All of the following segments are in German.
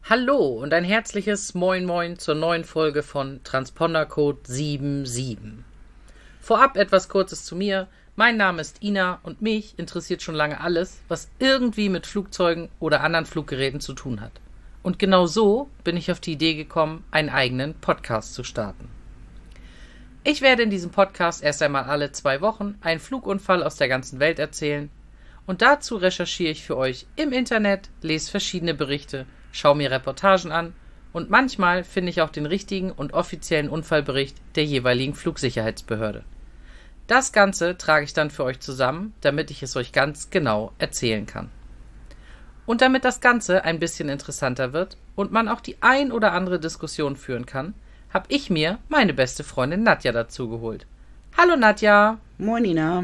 Hallo und ein herzliches Moin Moin zur neuen Folge von Transpondercode 77. Vorab etwas Kurzes zu mir. Mein Name ist Ina und mich interessiert schon lange alles, was irgendwie mit Flugzeugen oder anderen Fluggeräten zu tun hat. Und genau so bin ich auf die Idee gekommen, einen eigenen Podcast zu starten. Ich werde in diesem Podcast erst einmal alle 2 Wochen einen Flugunfall aus der ganzen Welt erzählen und dazu recherchiere ich für euch im Internet, lese verschiedene Berichte, schaue mir Reportagen an und manchmal finde ich auch den richtigen und offiziellen Unfallbericht der jeweiligen Flugsicherheitsbehörde. Das Ganze trage ich dann für euch zusammen, damit ich es euch ganz genau erzählen kann. Und damit das Ganze ein bisschen interessanter wird und man auch die ein oder andere Diskussion führen kann, habe ich mir meine beste Freundin Nadja dazu geholt. Hallo Nadja! Moin Ina!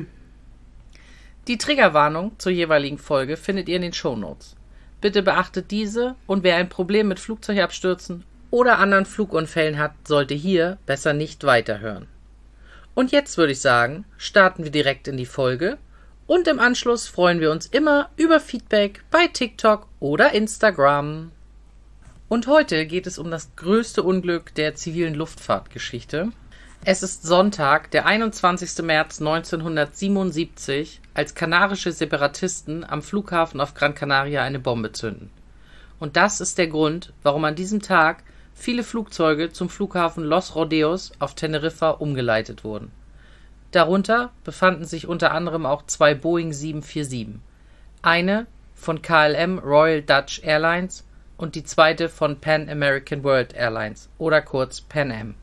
Die Triggerwarnung zur jeweiligen Folge findet ihr in den Shownotes. Bitte beachtet diese und wer ein Problem mit Flugzeugabstürzen oder anderen Flugunfällen hat, sollte hier besser nicht weiterhören. Und jetzt würde ich sagen, starten wir direkt in die Folge und im Anschluss freuen wir uns immer über Feedback bei TikTok oder Instagram. Und heute geht es um das größte Unglück der zivilen Luftfahrtgeschichte. Es ist Sonntag, der 21. März 1977, als kanarische Separatisten am Flughafen auf Gran Canaria eine Bombe zünden. Und das ist der Grund, warum an diesem Tag viele Flugzeuge zum Flughafen Los Rodeos auf Teneriffa umgeleitet wurden. Darunter befanden sich unter anderem auch 2 Boeing 747, eine von KLM Royal Dutch Airlines und die zweite von Pan American World Airlines oder kurz Pan Am.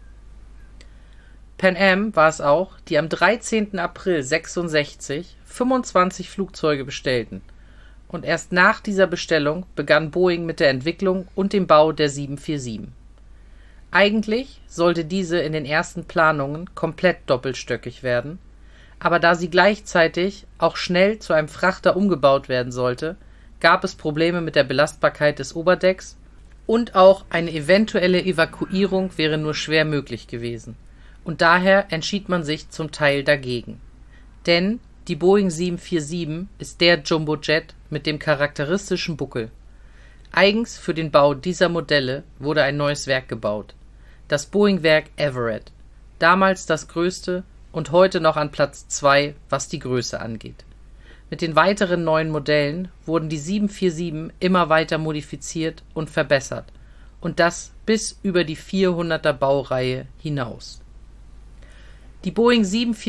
Pan Am war es auch, die am 13. April 1966 25 Flugzeuge bestellten. Und erst nach dieser Bestellung begann Boeing mit der Entwicklung und dem Bau der 747. Eigentlich sollte diese in den ersten Planungen komplett doppelstöckig werden, aber da sie gleichzeitig auch schnell zu einem Frachter umgebaut werden sollte, gab es Probleme mit der Belastbarkeit des Oberdecks und auch eine eventuelle Evakuierung wäre nur schwer möglich gewesen. Und daher entschied man sich zum Teil dagegen. Denn die Boeing 747 ist der Jumbojet mit dem charakteristischen Buckel. Eigens für den Bau dieser Modelle wurde ein neues Werk gebaut. Das Boeing-Werk Everett. Damals das größte und heute noch an Platz 2, was die Größe angeht. Mit den weiteren neuen Modellen wurden die 747 immer weiter modifiziert und verbessert. Und das bis über die 400er Baureihe hinaus. Die Boeing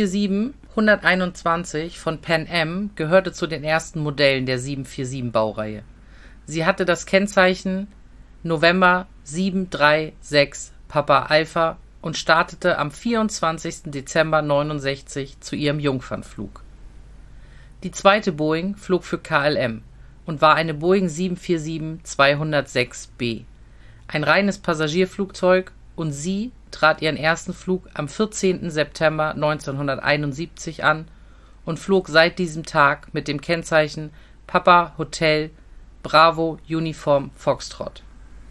747-121 von Pan Am gehörte zu den ersten Modellen der 747-Baureihe. Sie hatte das Kennzeichen November 736 Papa Alpha und startete am 24. Dezember 1969 zu ihrem Jungfernflug. Die zweite Boeing flog für KLM und war eine Boeing 747-206B, ein reines Passagierflugzeug, und sie trat ihren ersten Flug am 14. September 1971 an und flog seit diesem Tag mit dem Kennzeichen Papa Hotel Bravo Uniform Foxtrot.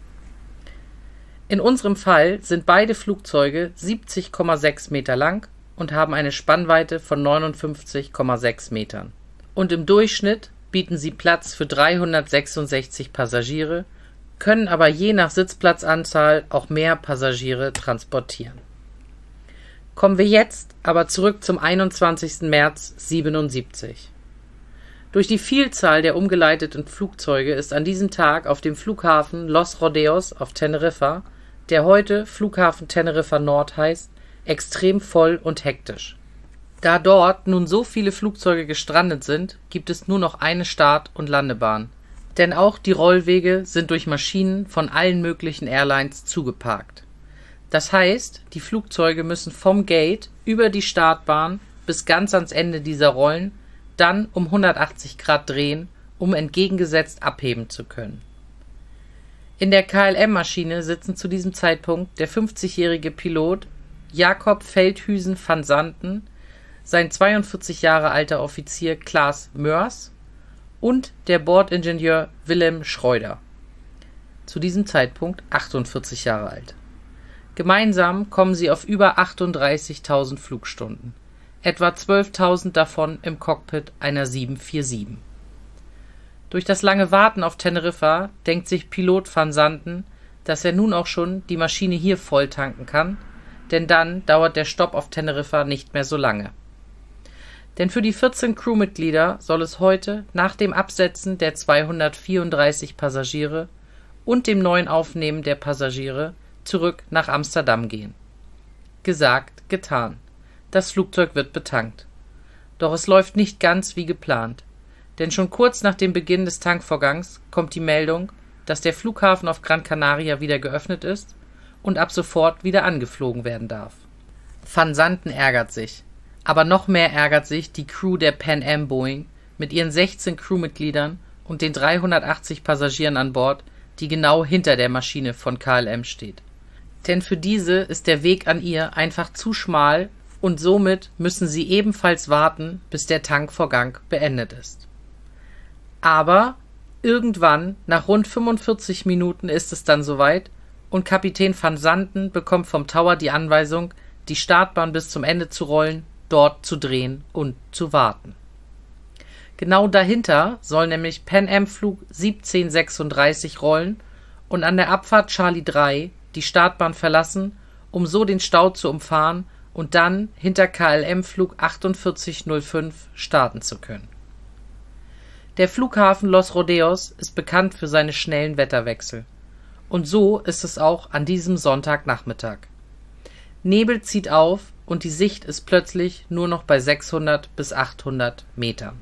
In unserem Fall sind beide Flugzeuge 70,6 Meter lang und haben eine Spannweite von 59,6 Metern. Und im Durchschnitt bieten sie Platz für 366 Passagiere, können aber je nach Sitzplatzanzahl auch mehr Passagiere transportieren. Kommen wir jetzt aber zurück zum 21. März 1977. Durch die Vielzahl der umgeleiteten Flugzeuge ist an diesem Tag auf dem Flughafen Los Rodeos auf Teneriffa, der heute Flughafen Teneriffa Nord heißt, extrem voll und hektisch. Da dort nun so viele Flugzeuge gestrandet sind, gibt es nur noch eine Start- und Landebahn. Denn auch die Rollwege sind durch Maschinen von allen möglichen Airlines zugeparkt. Das heißt, die Flugzeuge müssen vom Gate über die Startbahn bis ganz ans Ende dieser Rollen, dann um 180 Grad drehen, um entgegengesetzt abheben zu können. In der KLM-Maschine sitzen zu diesem Zeitpunkt der 50-jährige Pilot Jacob Veldhuizen van Santen, sein 42 Jahre alter Offizier Klaas Meurs und der Bordingenieur Willem Schreuder, zu diesem Zeitpunkt 48 Jahre alt. Gemeinsam kommen sie auf über 38.000 Flugstunden, etwa 12.000 davon im Cockpit einer 747. Durch das lange Warten auf Teneriffa denkt sich Pilot van Santen, dass er nun auch schon die Maschine hier voll tanken kann, denn dann dauert der Stopp auf Teneriffa nicht mehr so lange. Denn für die 14 Crewmitglieder soll es heute nach dem Absetzen der 234 Passagiere und dem neuen Aufnehmen der Passagiere zurück nach Amsterdam gehen. Gesagt, getan. Das Flugzeug wird betankt. Doch es läuft nicht ganz wie geplant. Denn schon kurz nach dem Beginn des Tankvorgangs kommt die Meldung, dass der Flughafen auf Gran Canaria wieder geöffnet ist und ab sofort wieder angeflogen werden darf. Van Santen ärgert sich. Aber noch mehr ärgert sich die Crew der Pan Am Boeing mit ihren 16 Crewmitgliedern und den 380 Passagieren an Bord, die genau hinter der Maschine von KLM steht. Denn für diese ist der Weg an ihr einfach zu schmal und somit müssen sie ebenfalls warten, bis der Tankvorgang beendet ist. Aber irgendwann, nach rund 45 Minuten, ist es dann soweit und Kapitän van Santen bekommt vom Tower die Anweisung, die Startbahn bis zum Ende zu rollen, dort zu drehen und zu warten. Genau dahinter soll nämlich Pan Am Flug 1736 rollen und an der Abfahrt Charlie 3 die Startbahn verlassen, um so den Stau zu umfahren und dann hinter KLM Flug 4805 starten zu können. Der Flughafen Los Rodeos ist bekannt für seine schnellen Wetterwechsel. Und so ist es auch an diesem Sonntagnachmittag. Nebel zieht auf und die Sicht ist plötzlich nur noch bei 600 bis 800 Metern.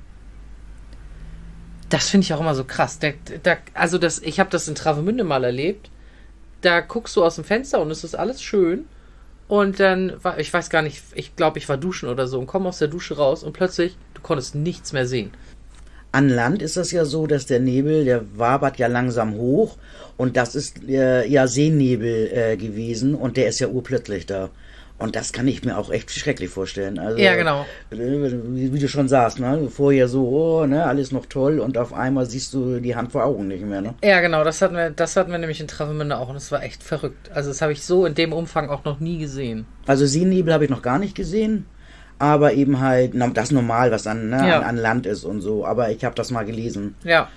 Das finde ich auch immer so krass. Ich habe das in Travemünde mal erlebt. Da guckst du aus dem Fenster und es ist alles schön. Und dann, ich weiß gar nicht, ich glaube, ich war duschen oder so und komme aus der Dusche raus und plötzlich, du konntest nichts mehr sehen. An Land ist das ja so, dass der Nebel, der wabert ja langsam hoch und das ist ja Seenebel gewesen und der ist ja urplötzlich da. Und das kann ich mir auch echt schrecklich vorstellen. Also, ja, genau. Wie du schon sagst, ne? Vorher so, oh, ne, alles noch toll und auf einmal siehst du die Hand vor Augen nicht mehr, ne? Ja, genau, das hatten wir nämlich in Travemünde auch und das war echt verrückt. Also das habe ich so in dem Umfang auch noch nie gesehen. Also Seenebel habe ich noch gar nicht gesehen, aber eben halt, das ist normal, was an Land ist und so, aber ich habe das mal gelesen. Ja.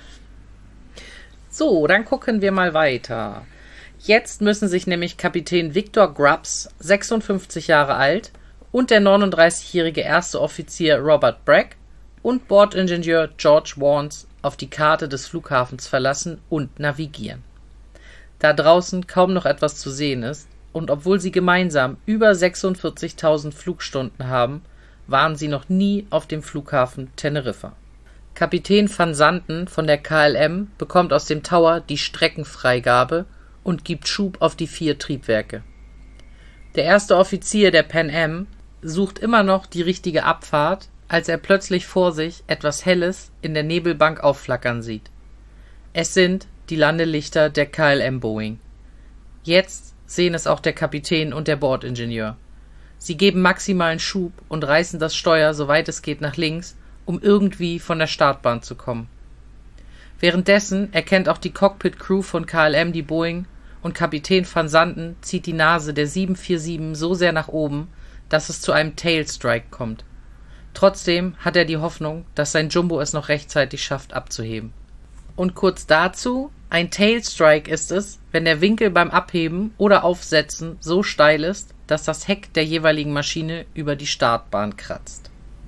So, dann gucken wir mal weiter. Jetzt müssen sich nämlich Kapitän Victor Grubbs, 56 Jahre alt, und der 39-jährige erste Offizier Robert Bragg und Bordingenieur George Warnes auf die Karte des Flughafens verlassen und navigieren. Da draußen kaum noch etwas zu sehen ist und obwohl sie gemeinsam über 46.000 Flugstunden haben, waren sie noch nie auf dem Flughafen Teneriffa. Kapitän van Santen von der KLM bekommt aus dem Tower die Streckenfreigabe und gibt Schub auf die 4 Triebwerke. Der erste Offizier der Pan Am sucht immer noch die richtige Abfahrt, als er plötzlich vor sich etwas Helles in der Nebelbank aufflackern sieht. Es sind die Landelichter der KLM Boeing. Jetzt sehen es auch der Kapitän und der Bordingenieur. Sie geben maximalen Schub und reißen das Steuer, soweit es geht, nach links, um irgendwie von der Startbahn zu kommen. Währenddessen erkennt auch die Cockpit-Crew von KLM die Boeing und Kapitän van Santen zieht die Nase der 747 so sehr nach oben, dass es zu einem Tailstrike kommt. Trotzdem hat er die Hoffnung, dass sein Jumbo es noch rechtzeitig schafft abzuheben. Und kurz dazu, ein Tailstrike ist es, wenn der Winkel beim Abheben oder Aufsetzen so steil ist, dass das Heck der jeweiligen Maschine über die Startbahn kratzt.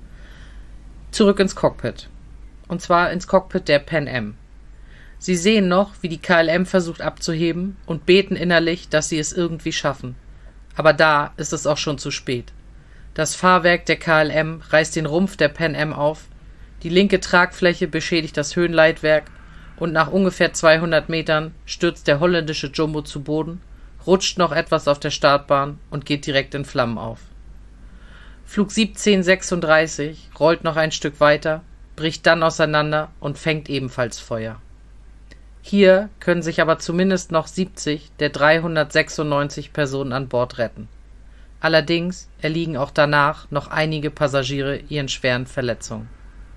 Zurück ins Cockpit. Und zwar ins Cockpit der Pan Am. Sie sehen noch, wie die KLM versucht abzuheben und beten innerlich, dass sie es irgendwie schaffen. Aber da ist es auch schon zu spät. Das Fahrwerk der KLM reißt den Rumpf der Pan Am auf, die linke Tragfläche beschädigt das Höhenleitwerk und nach ungefähr 200 Metern stürzt der holländische Jumbo zu Boden, rutscht noch etwas auf der Startbahn und geht direkt in Flammen auf. Flug 1736 rollt noch ein Stück weiter, bricht dann auseinander und fängt ebenfalls Feuer. Hier können sich aber zumindest noch 70 der 396 Personen an Bord retten. Allerdings erliegen auch danach noch einige Passagiere ihren schweren Verletzungen.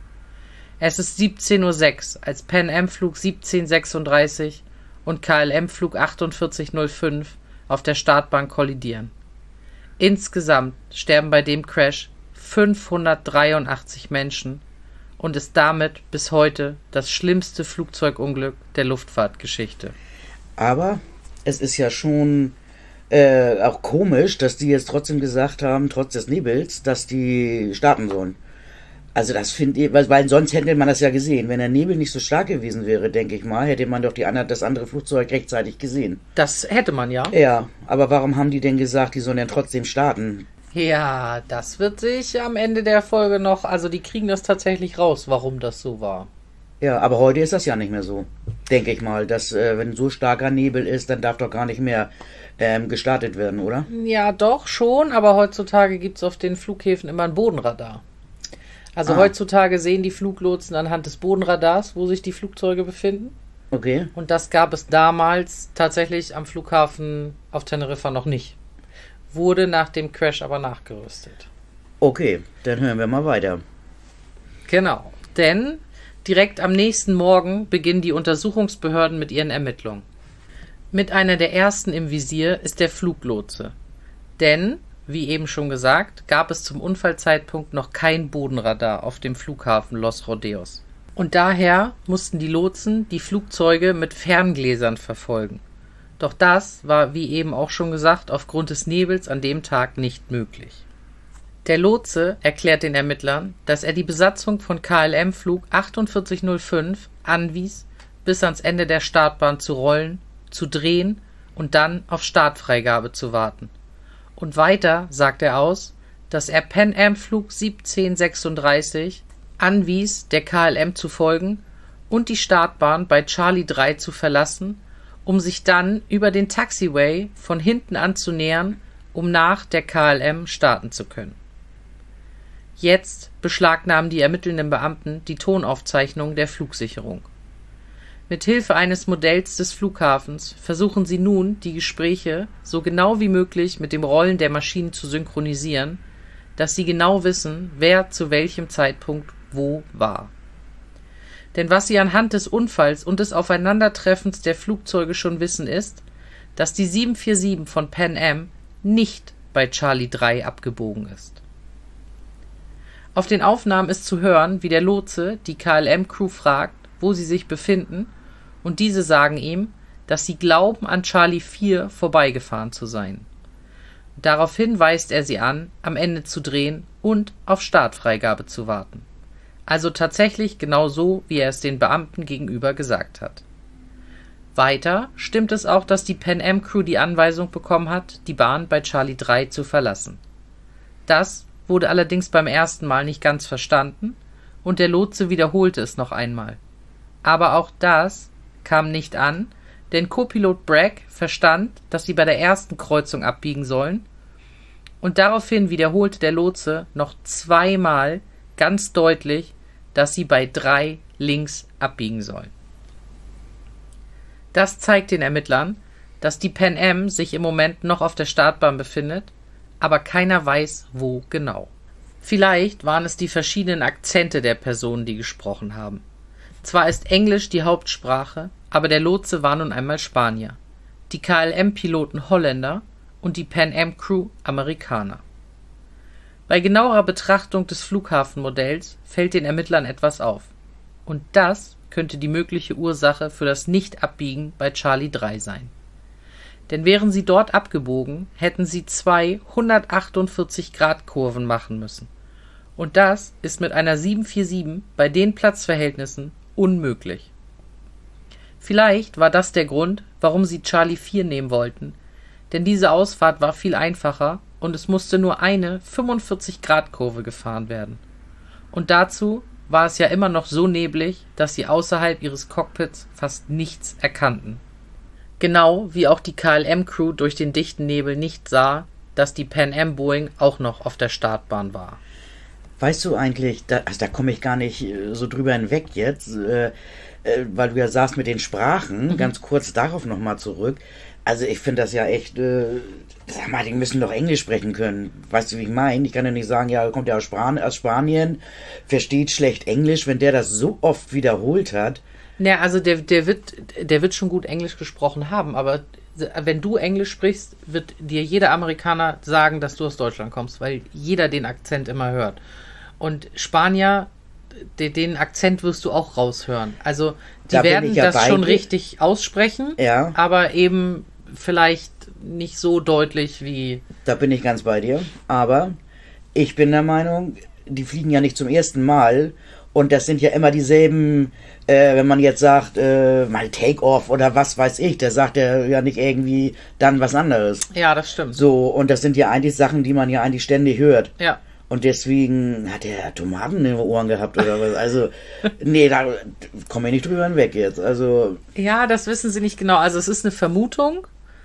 Es ist 17:06 Uhr, als Pan Am Flug 1736 und KLM Flug 4805 auf der Startbahn kollidieren. Insgesamt sterben bei dem Crash 583 Menschen und ist damit bis heute das schlimmste Flugzeugunglück der Luftfahrtgeschichte. Aber es ist ja schon auch komisch, dass die jetzt trotzdem gesagt haben, trotz des Nebels, dass die starten sollen. Also das finde ich, weil sonst hätte man das ja gesehen. Wenn der Nebel nicht so stark gewesen wäre, denke ich mal, hätte man doch das andere Flugzeug rechtzeitig gesehen. Das hätte man ja. Ja, aber warum haben die denn gesagt, die sollen dann trotzdem starten? Ja, das wird sich am Ende der Folge noch, also die kriegen das tatsächlich raus, warum das so war. Ja, aber heute ist das ja nicht mehr so, denke ich mal, dass wenn so starker Nebel ist, dann darf doch gar nicht mehr gestartet werden, oder? Ja, doch schon, aber heutzutage gibt es auf den Flughäfen immer ein Bodenradar. Also heutzutage sehen die Fluglotsen anhand des Bodenradars, wo sich die Flugzeuge befinden. Okay. Und das gab es damals tatsächlich am Flughafen auf Teneriffa noch nicht. Wurde nach dem Crash aber nachgerüstet. Okay, dann hören wir mal weiter. Genau, denn direkt am nächsten Morgen beginnen die Untersuchungsbehörden mit ihren Ermittlungen. Mit einer der ersten im Visier ist der Fluglotse. Denn, wie eben schon gesagt, gab es zum Unfallzeitpunkt noch kein Bodenradar auf dem Flughafen Los Rodeos. Und daher mussten die Lotsen die Flugzeuge mit Ferngläsern verfolgen. Doch das war, wie eben auch schon gesagt, aufgrund des Nebels an dem Tag nicht möglich. Der Lotse erklärt den Ermittlern, dass er die Besatzung von KLM-Flug 4805 anwies, bis ans Ende der Startbahn zu rollen, zu drehen und dann auf Startfreigabe zu warten. Und weiter sagt er aus, dass er Pan Am Flug 1736 anwies, der KLM zu folgen und die Startbahn bei Charlie 3 zu verlassen, um sich dann über den Taxiway von hinten anzunähern, um nach der KLM starten zu können. Jetzt beschlagnahmen die ermittelnden Beamten die Tonaufzeichnung der Flugsicherung. Mit Hilfe eines Modells des Flughafens versuchen sie nun, die Gespräche so genau wie möglich mit dem Rollen der Maschinen zu synchronisieren, dass sie genau wissen, wer zu welchem Zeitpunkt wo war. Denn was sie anhand des Unfalls und des Aufeinandertreffens der Flugzeuge schon wissen ist, dass die 747 von Pan Am nicht bei Charlie 3 abgebogen ist. Auf den Aufnahmen ist zu hören, wie der Lotse die KLM-Crew fragt, wo sie sich befinden, und diese sagen ihm, dass sie glauben, an Charlie 4 vorbeigefahren zu sein. Daraufhin weist er sie an, am Ende zu drehen und auf Startfreigabe zu warten. Also tatsächlich genau so, wie er es den Beamten gegenüber gesagt hat. Weiter stimmt es auch, dass die Pan Am Crew die Anweisung bekommen hat, die Bahn bei Charlie 3 zu verlassen. Das wurde allerdings beim ersten Mal nicht ganz verstanden und der Lotse wiederholte es noch einmal. Aber auch das kam nicht an, denn Co-Pilot Bragg verstand, dass sie bei der ersten Kreuzung abbiegen sollen, und daraufhin wiederholte der Lotse noch zweimal ganz deutlich, dass sie bei 3 links abbiegen sollen. Das zeigt den Ermittlern, dass die Pan Am sich im Moment noch auf der Startbahn befindet, aber keiner weiß, wo genau. Vielleicht waren es die verschiedenen Akzente der Personen, die gesprochen haben. Zwar ist Englisch die Hauptsprache, aber der Lotse war nun einmal Spanier, die KLM-Piloten Holländer und die Pan Am Crew Amerikaner. Bei genauerer Betrachtung des Flughafenmodells fällt den Ermittlern etwas auf. Und das könnte die mögliche Ursache für das Nicht-Abbiegen bei Charlie 3 sein. Denn wären sie dort abgebogen, hätten sie 2 148-Grad-Kurven machen müssen. Und das ist mit einer 747 bei den Platzverhältnissen unmöglich. Vielleicht war das der Grund, warum sie Charlie 4 nehmen wollten, denn diese Ausfahrt war viel einfacher und es musste nur eine 45-Grad-Kurve gefahren werden. Und dazu war es ja immer noch so neblig, dass sie außerhalb ihres Cockpits fast nichts erkannten. Genau wie auch die KLM-Crew durch den dichten Nebel nicht sah, dass die Pan Am Boeing auch noch auf der Startbahn war. Weißt du eigentlich, da komme ich gar nicht so drüber hinweg jetzt, weil du ja sagst mit den Sprachen, ganz kurz darauf nochmal zurück. Also ich finde das ja echt, sag mal, die müssen doch Englisch sprechen können. Weißt du, wie ich meine? Ich kann ja nicht sagen, ja, kommt ja aus Spanien, versteht schlecht Englisch, wenn der das so oft wiederholt hat. Naja, also der wird schon gut Englisch gesprochen haben, aber wenn du Englisch sprichst, wird dir jeder Amerikaner sagen, dass du aus Deutschland kommst, weil jeder den Akzent immer hört. Und Spanier den Akzent wirst du auch raushören. Also die Da bin werden ich ja das bei schon dir. richtig aussprechen, Ja. aber eben vielleicht nicht so deutlich wie... Da bin ich ganz bei dir. Aber ich bin der Meinung, die fliegen ja nicht zum ersten Mal. Und das sind ja immer dieselben, wenn man jetzt sagt, mal Take-Off oder was weiß ich, da sagt er ja nicht irgendwie dann was anderes. Ja, das stimmt. So, und das sind ja eigentlich Sachen, die man ja eigentlich ständig hört. Ja. Und deswegen hat er Tomaten in den Ohren gehabt oder was. Also, nee, da komme ich nicht drüber hinweg jetzt. Also, Ja, das wissen sie nicht genau. Also es ist eine Vermutung,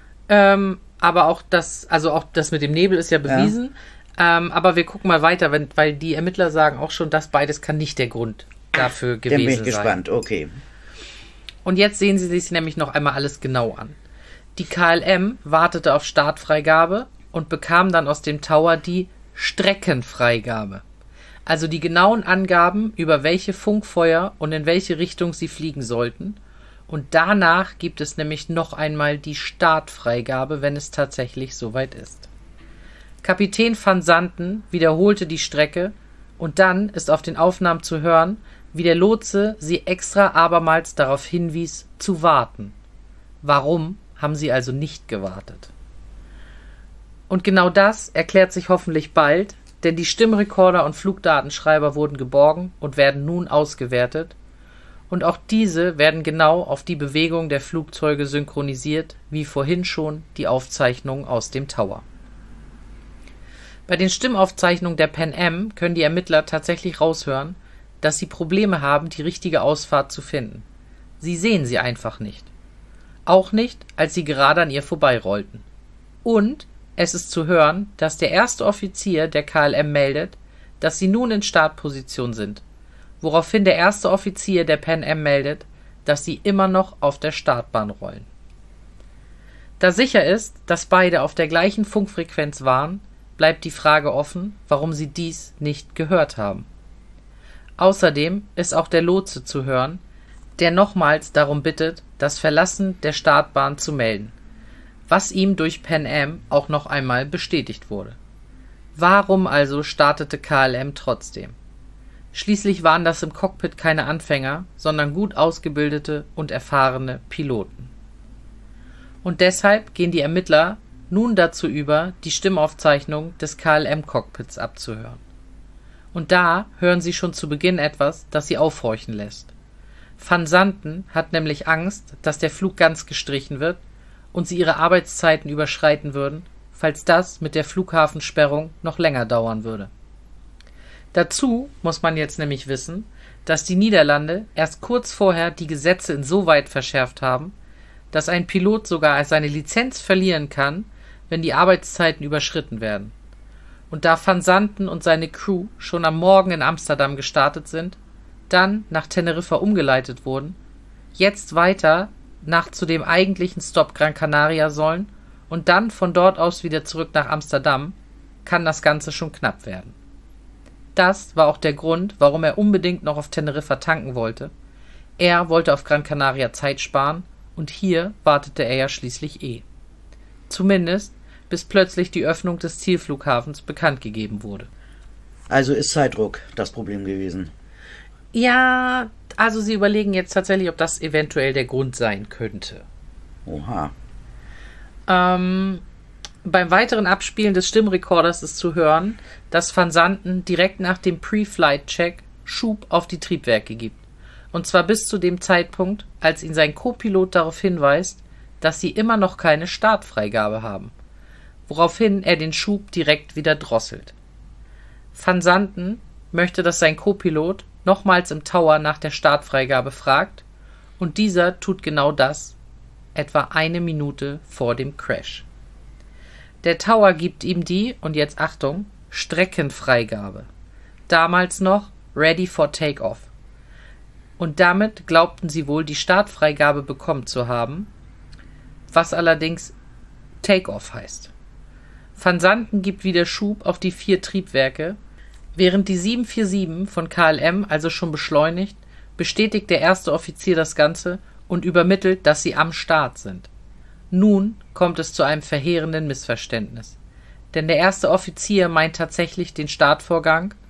aber auch das mit dem Nebel ist ja bewiesen. Aber wir gucken mal weiter, weil die Ermittler sagen auch schon, dass beides kann nicht der Grund dafür dann gewesen bin ich sein. gespannt. Okay. Und jetzt sehen sie sich nämlich noch einmal alles genau an. Die KLM wartete auf Startfreigabe und bekam dann aus dem Tower die Streckenfreigabe. Also die genauen Angaben, über welche Funkfeuer und in welche Richtung sie fliegen sollten. Und danach gibt es nämlich noch einmal die Startfreigabe, wenn es tatsächlich soweit ist. Kapitän van Santen wiederholte die Strecke und dann ist auf den Aufnahmen zu hören, wie der Lotse sie extra abermals darauf hinwies, zu warten. Warum haben sie also nicht gewartet? Und genau das erklärt sich hoffentlich bald, denn die Stimmrekorder und Flugdatenschreiber wurden geborgen und werden nun ausgewertet. Und auch diese werden genau auf die Bewegung der Flugzeuge synchronisiert, wie vorhin schon die Aufzeichnungen aus dem Tower. Bei den Stimmaufzeichnungen der Pan Am können die Ermittler tatsächlich raushören, dass sie Probleme haben, die richtige Ausfahrt zu finden. Sie sehen sie einfach nicht. Auch nicht, als sie gerade an ihr vorbeirollten. Und es ist zu hören, dass der erste Offizier der KLM meldet, dass sie nun in Startposition sind, woraufhin der erste Offizier der Pan Am meldet, dass sie immer noch auf der Startbahn rollen. Da sicher ist, dass beide auf der gleichen Funkfrequenz waren, bleibt die Frage offen, warum sie dies nicht gehört haben. Außerdem ist auch der Lotse zu hören, der nochmals darum bittet, das Verlassen der Startbahn zu melden, was ihm durch Pan Am auch noch einmal bestätigt wurde. Warum also startete KLM trotzdem? Schließlich waren das im Cockpit keine Anfänger, sondern gut ausgebildete und erfahrene Piloten. Und deshalb gehen die Ermittler nun dazu über, die Stimmaufzeichnung des KLM-Cockpits abzuhören. Und da hören sie schon zu Beginn etwas, das sie aufhorchen lässt. Van Santen hat nämlich Angst, dass der Flug ganz gestrichen wird und sie ihre Arbeitszeiten überschreiten würden, falls das mit der Flughafensperrung noch länger dauern würde. Dazu muss man jetzt nämlich wissen, dass die Niederlande erst kurz vorher die Gesetze insoweit verschärft haben, dass ein Pilot sogar seine Lizenz verlieren kann, wenn die Arbeitszeiten überschritten werden. Und da Van Santen und seine Crew schon am Morgen in Amsterdam gestartet sind, dann nach Teneriffa umgeleitet wurden, jetzt weiter nach zu dem eigentlichen Stop Gran Canaria sollen und dann von dort aus wieder zurück nach Amsterdam, kann das Ganze schon knapp werden. Das war auch der Grund, warum er unbedingt noch auf Teneriffa tanken wollte. Er wollte auf Gran Canaria Zeit sparen und hier wartete er ja schließlich Zumindest, bis plötzlich die Öffnung des Zielflughafens bekannt gegeben wurde. Also ist Zeitdruck das Problem gewesen. Ja, also sie überlegen jetzt tatsächlich, ob das eventuell der Grund sein könnte. Oha. Beim weiteren Abspielen des Stimmrekorders ist zu hören, dass Van Santen direkt nach dem Pre-Flight-Check Schub auf die Triebwerke gibt. Und zwar bis zu dem Zeitpunkt, als ihn sein Co-Pilot darauf hinweist, dass sie immer noch keine Startfreigabe haben, woraufhin er den Schub direkt wieder drosselt. Van Santen möchte, dass sein Co-Pilot nochmals im Tower nach der Startfreigabe fragt, und dieser tut genau das, etwa eine Minute vor dem Crash. Der Tower gibt ihm die, und jetzt Achtung, Streckenfreigabe. Damals noch Ready for Takeoff. Und damit glaubten sie wohl, die Startfreigabe bekommen zu haben, was allerdings Takeoff heißt. Van Santen gibt wieder Schub auf die 4 Triebwerke. Während die 747 von KLM also schon beschleunigt, bestätigt der erste Offizier das Ganze und übermittelt, dass sie am Start sind. Nun kommt es zu einem verheerenden Missverständnis. Denn der erste Offizier meint tatsächlich den Startvorgang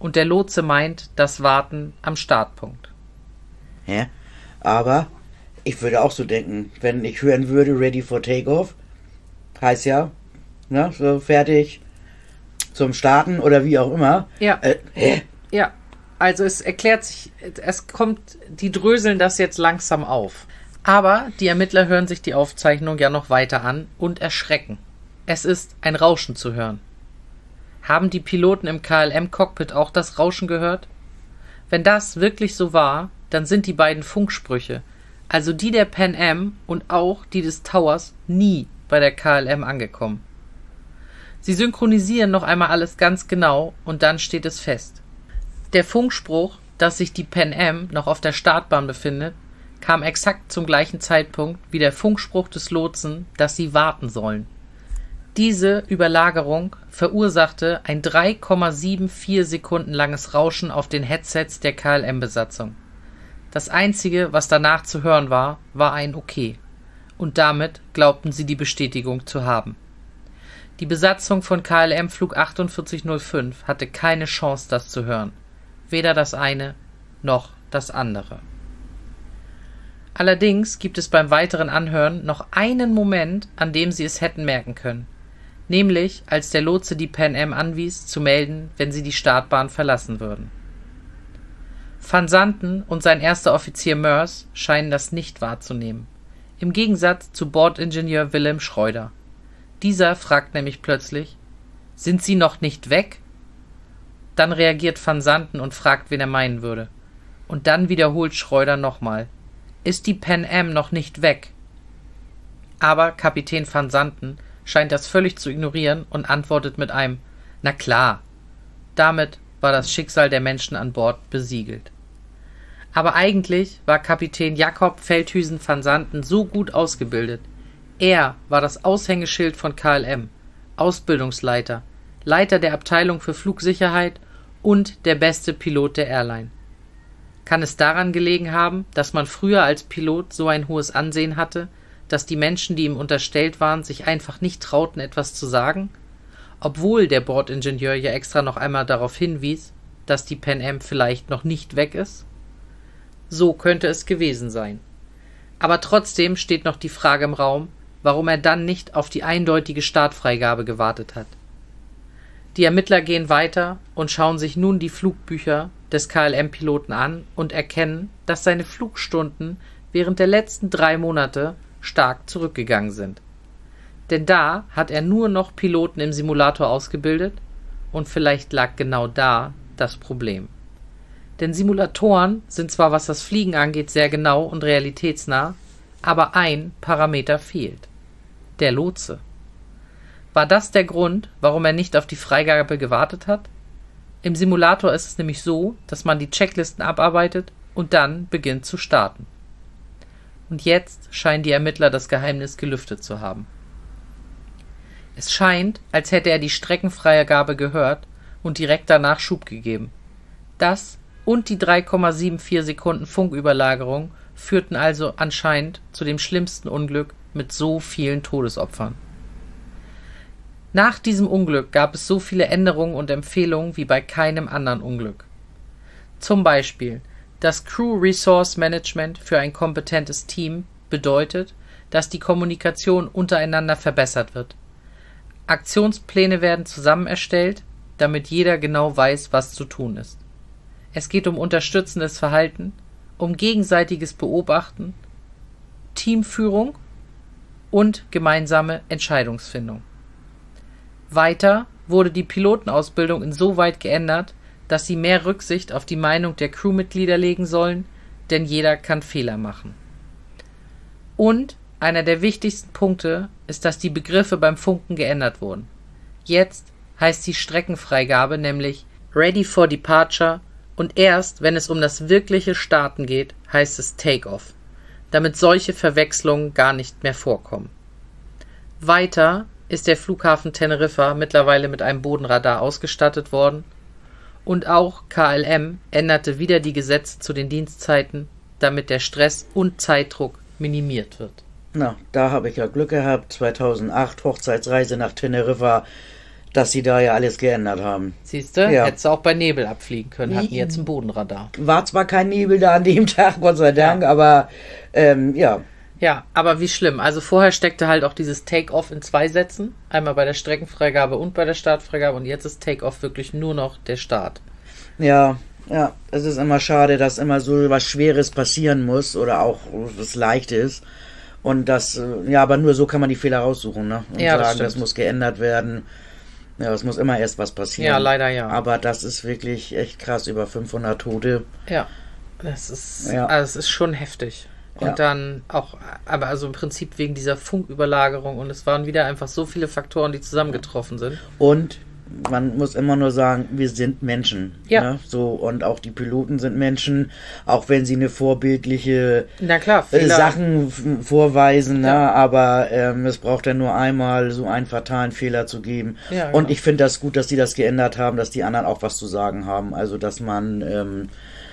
und der Lotse meint das Warten am Startpunkt. Ja, aber ich würde auch so denken, wenn ich hören würde, ready for takeoff, heißt ja, ne, so fertig zum Starten oder wie auch immer. Ja. Ja, also es erklärt sich, die dröseln das jetzt langsam auf. Aber die Ermittler hören sich die Aufzeichnung ja noch weiter an und erschrecken. Es ist ein Rauschen zu hören. Haben die Piloten im KLM-Cockpit auch das Rauschen gehört? Wenn das wirklich so war, dann sind die beiden Funksprüche, also die der Pan Am und auch die des Towers, nie bei der KLM angekommen. Sie synchronisieren noch einmal alles ganz genau und dann steht es fest. Der Funkspruch, dass sich die Pan Am noch auf der Startbahn befindet, kam exakt zum gleichen Zeitpunkt wie der Funkspruch des Lotsen, dass sie warten sollen. Diese Überlagerung verursachte ein 3,74 Sekunden langes Rauschen auf den Headsets der KLM-Besatzung. Das Einzige, was danach zu hören war, war ein Okay. Und damit glaubten sie die Bestätigung zu haben. Die Besatzung von KLM Flug 4805 hatte keine Chance, das zu hören. Weder das eine noch das andere. Allerdings gibt es beim weiteren Anhören noch einen Moment, an dem sie es hätten merken können. Nämlich, als der Lotse die Pan Am anwies, zu melden, wenn sie die Startbahn verlassen würden. Van Santen und sein erster Offizier Moers scheinen das nicht wahrzunehmen. Im Gegensatz zu Bordingenieur Willem Schreuder. Dieser fragt nämlich plötzlich: Sind Sie noch nicht weg? Dann reagiert Van Santen und fragt, wen er meinen würde. Und dann wiederholt Schreuder nochmal: Ist die Pan Am noch nicht weg? Aber Kapitän Van Santen scheint das völlig zu ignorieren und antwortet mit einem: Na klar. Damit war das Schicksal der Menschen an Bord besiegelt. Aber eigentlich war Kapitän Jacob Veldhuizen van Santen so gut ausgebildet. Er war das Aushängeschild von KLM, Ausbildungsleiter, Leiter der Abteilung für Flugsicherheit und der beste Pilot der Airline. Kann es daran gelegen haben, dass man früher als Pilot so ein hohes Ansehen hatte, dass die Menschen, die ihm unterstellt waren, sich einfach nicht trauten, etwas zu sagen? Obwohl der Bordingenieur ja extra noch einmal darauf hinwies, dass die Pan Am vielleicht noch nicht weg ist? So könnte es gewesen sein. Aber trotzdem steht noch die Frage im Raum, warum er dann nicht auf die eindeutige Startfreigabe gewartet hat. Die Ermittler gehen weiter und schauen sich nun die Flugbücher des KLM-Piloten an und erkennen, dass seine Flugstunden während der letzten 3 Monate stark zurückgegangen sind. Denn da hat er nur noch Piloten im Simulator ausgebildet und vielleicht lag genau da das Problem. Denn Simulatoren sind zwar, was das Fliegen angeht, sehr genau und realitätsnah, aber ein Parameter fehlt: der Lotse. War das der Grund, warum er nicht auf die Freigabe gewartet hat? Im Simulator ist es nämlich so, dass man die Checklisten abarbeitet und dann beginnt zu starten. Und jetzt scheinen die Ermittler das Geheimnis gelüftet zu haben. Es scheint, als hätte er die Streckenfreigabe gehört und direkt danach Schub gegeben. Das und die 3,74 Sekunden Funküberlagerung führten also anscheinend zu dem schlimmsten Unglück mit so vielen Todesopfern. Nach diesem Unglück gab es so viele Änderungen und Empfehlungen wie bei keinem anderen Unglück. Zum Beispiel: Das Crew Resource Management für ein kompetentes Team bedeutet, dass die Kommunikation untereinander verbessert wird. Aktionspläne werden zusammen erstellt, damit jeder genau weiß, was zu tun ist. Es geht um unterstützendes Verhalten, um gegenseitiges Beobachten, Teamführung und gemeinsame Entscheidungsfindung. Weiter wurde die Pilotenausbildung insoweit geändert, dass sie mehr Rücksicht auf die Meinung der Crewmitglieder legen sollen, denn jeder kann Fehler machen. Und einer der wichtigsten Punkte ist, dass die Begriffe beim Funken geändert wurden. Jetzt heißt die Streckenfreigabe nämlich Ready for Departure und erst, wenn es um das wirkliche Starten geht, heißt es Take-off, damit solche Verwechslungen gar nicht mehr vorkommen. Weiter ist der Flughafen Teneriffa mittlerweile mit einem Bodenradar ausgestattet worden und auch KLM änderte wieder die Gesetze zu den Dienstzeiten, damit der Stress und Zeitdruck minimiert wird. Na, da habe ich ja Glück gehabt. 2008 Hochzeitsreise nach Teneriffa. dass sie da ja alles geändert haben. Siehst du? Ja. Hättest du auch bei Nebel abfliegen können, hatten jetzt ein Bodenradar. War zwar kein Nebel da an dem Tag, Gott sei Dank, aber ja. Ja, aber wie schlimm. Also vorher steckte halt auch dieses Take-Off in 2 Sätzen. Einmal bei der Streckenfreigabe und bei der Startfreigabe. Und jetzt ist Take-Off wirklich nur noch der Start. Ja, es ist immer schade, dass immer so was Schweres passieren muss oder auch was Leichtes. Und das, aber nur so kann man die Fehler raussuchen, ne? Und Ja, das sagen, stimmt. das muss geändert werden. Ja, es muss immer erst was passieren. Ja, leider ja. Aber das ist wirklich echt krass, über 500 Tote. Ja, das ist, Ja. also es ist schon heftig. Und Ja. dann auch, aber also im Prinzip wegen dieser Funküberlagerung und es waren wieder einfach so viele Faktoren, die zusammengetroffen sind. Und man muss immer nur sagen, wir sind Menschen. Ja. Ne? So, und auch die Piloten sind Menschen, auch wenn sie eine vorbildliche Na klar, Fehler. Sachen vorweisen, ne? Ja. Aber es braucht ja nur einmal so einen fatalen Fehler zu geben. Ja, Und genau. ich finde das gut, dass die das geändert haben, dass die anderen auch was zu sagen haben. Also, dass man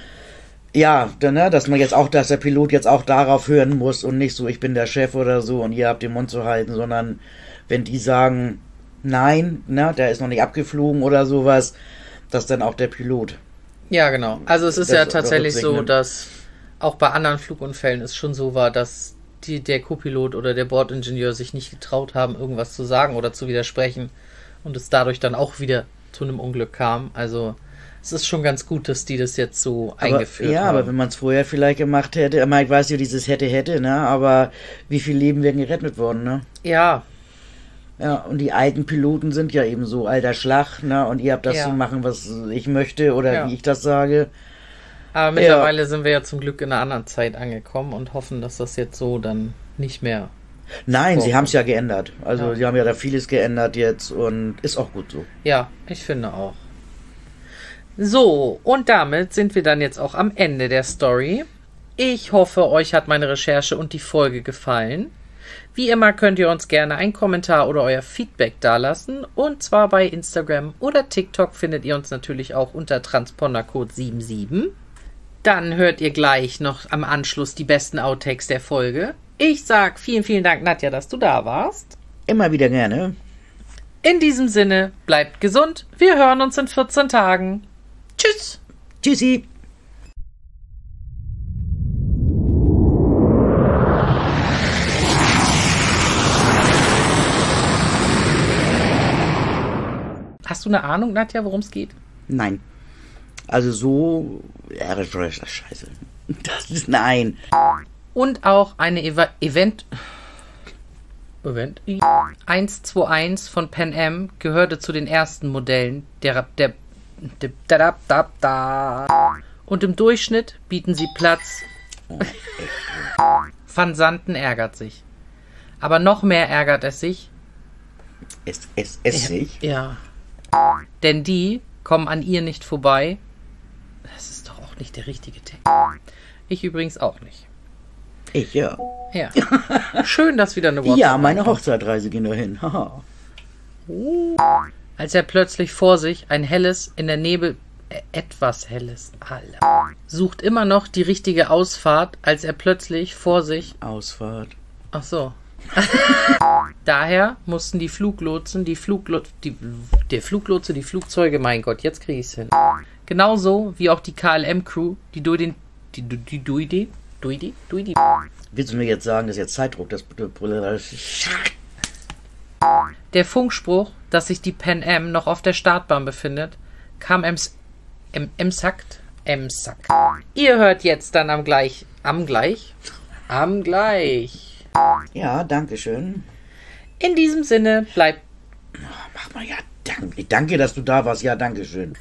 dass man jetzt auch, dass der Pilot jetzt auch darauf hören muss und nicht so, ich bin der Chef oder so und ihr habt den Mund zu halten, sondern wenn die sagen, nein, ne, der ist noch nicht abgeflogen oder sowas, dass dann auch der Pilot. Ja, genau. Also es ist Das ja tatsächlich so, Rücksicht, ne? dass auch bei anderen Flugunfällen es schon so war, dass der Co-Pilot oder der Bordingenieur sich nicht getraut haben, irgendwas zu sagen oder zu widersprechen und es dadurch dann auch wieder zu einem Unglück kam. Also es ist schon ganz gut, dass die das jetzt so eingeführt haben. Aber wenn man es vorher vielleicht gemacht hätte, ich meine, ich weiß ja, dieses hätte, ne, aber wie viele Leben wären gerettet worden, ne? Ja, Ja, und die alten Piloten sind ja eben so alter Schlag, ne, und ihr habt das Ja. zu machen, was ich möchte oder Ja. wie ich das sage. aber mittlerweile sind wir ja zum Glück in einer anderen Zeit angekommen und hoffen, dass das jetzt so dann nicht mehr. Nein, sie Vorkommt. haben es ja geändert. Also, Ja. sie haben ja da vieles geändert jetzt und ist auch gut so. Ja, ich finde auch. So, und damit sind wir dann jetzt auch am Ende der Story. Ich hoffe, euch hat meine Recherche und die Folge gefallen. Wie immer könnt ihr uns gerne einen Kommentar oder euer Feedback dalassen. Und zwar bei Instagram oder TikTok findet ihr uns natürlich auch unter Transpondercode 77. Dann hört ihr gleich noch am Anschluss die besten Outtakes der Folge. Ich sag vielen, vielen Dank, Nadja, dass du da warst. Immer wieder gerne. In diesem Sinne, bleibt gesund. Wir hören uns in 14 Tagen. Tschüss. Tschüssi. Hast du eine Ahnung, Nadja, worum es geht? Nein. Also so. Ja, das ist scheiße. Das ist nein. Und auch eine Event 121 von Pan Am gehörte zu den ersten Modellen und im Durchschnitt bieten sie Platz. Van Santen ärgert sich. Aber noch mehr ärgert es sich. Es sich. Ja. Denn die kommen an ihr nicht vorbei. Das ist doch auch nicht der richtige Text. Ich übrigens auch nicht. Ich, ja. Ja. Schön, dass wieder eine WhatsApp Ja, meine ankommt. Hochzeitreise ging dahin. Haha. Als er plötzlich vor sich ein helles, in der Nebel, etwas helles, alle, sucht immer noch die richtige Ausfahrt, als er plötzlich vor sich, Ausfahrt. ach so. Daher mussten die Fluglotse, die Flugzeuge, mein Gott, jetzt kriege ich es hin. Genauso wie auch die KLM-Crew, die Willst du mir jetzt sagen, dass jetzt Zeitdruck, das Der Funkspruch, dass sich die Pan Am noch auf der Startbahn befindet, kam Emsackt. Ihr hört jetzt dann am gleich. Ja, danke schön. In diesem Sinne bleibt Mach mal, ja, danke. Danke, dass du da warst. Ja, danke schön.